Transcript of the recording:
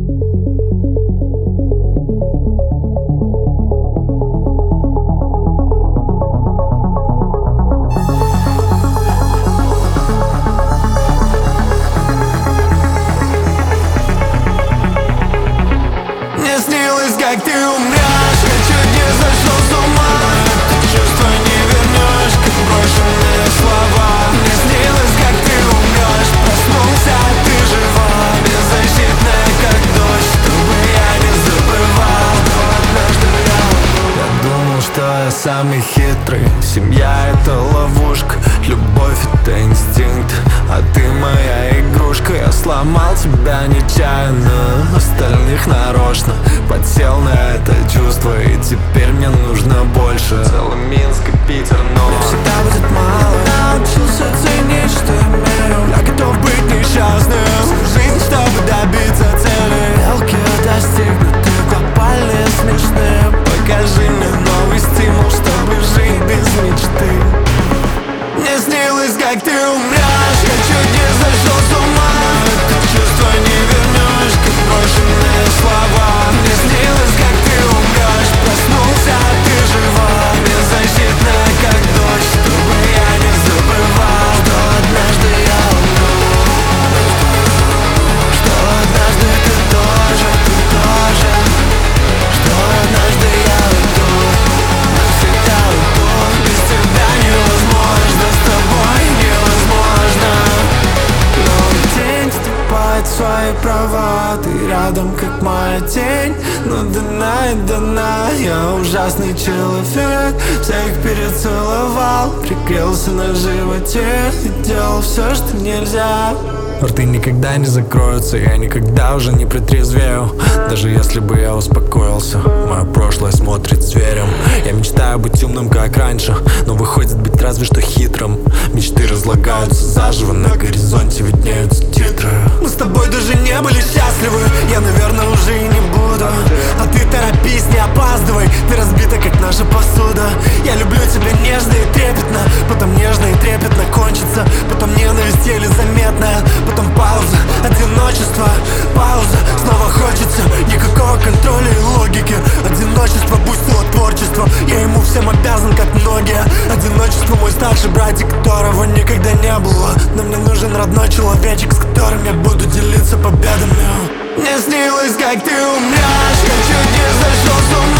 Мне снилось, как ты умрешь, я чуть не сошел с ума. Это чувство не вернешь, как брошенные слова. Мне снилось, как ты умрешь, проснулся, ты жива, беззащитная, как дождь, чтобы я не забывал. Но однажды я думал, что я самый хитрый. Семья — это ловушка, любовь — это инстинкт, а ты моя игрушка. Я сломал тебя нечаянно, остальных нарочно. Подсел на это чувство, и теперь мне нужно больше. Целый Минск и Питер, но мне всегда будет мало. Научился ценить, что имею. Я готов быть несчастным всю жизнь, чтобы добиться цели. Мелкие достигнуты, глобальные смешные. Покажи мне новый стимул, чтобы жить без мечты. Мне снилось, как ты умрешь, я чуть не сошел с ума. Это чувство не вернешь, как брошенные слова. Мне снилось, как ты умрешь, проснулся, ты жива, беззащитная, как дождь, чтобы я не забывал, что однажды я умру, что однажды ты тоже, что однажды я уйду, навсегда уйду. Без тебя невозможно, с тобой невозможно. Новый день вступает в свои права. Ты рядом, как моя тень, но дана и дана. Я ужасный человек, всех перецеловал, прикрылся на животе и делал все, что нельзя. Рты никогда не закроются, я никогда уже не притрезвею. Даже если бы я успокоился, мое прошлое смотрит зверем. Я мечтаю быть умным, как раньше, но выходит быть разве что хитрым. Мечты разлагаются заживо, на горизонте виднеются титры. Мы с тобой даже не были счастливы, я, наверное, уже и не буду. А ты торопись, не опаздывай, ты разбита, как наша посуда. Я люблю тебя нежно и трепетно, потом нежно и трепетно кончится, потом ненависть еле заметная, потом пауза, одиночество, пауза, снова хочется. Никакого контроля и логики. Одиночество пустило творчество, я ему всем обязан, как многие. Одиночество мой старший братик, которого никогда не было. Но мне нужен родной человечек, с которым я буду делиться победами. Мне снилось, как ты умрешь, я чуть не сошел с ума.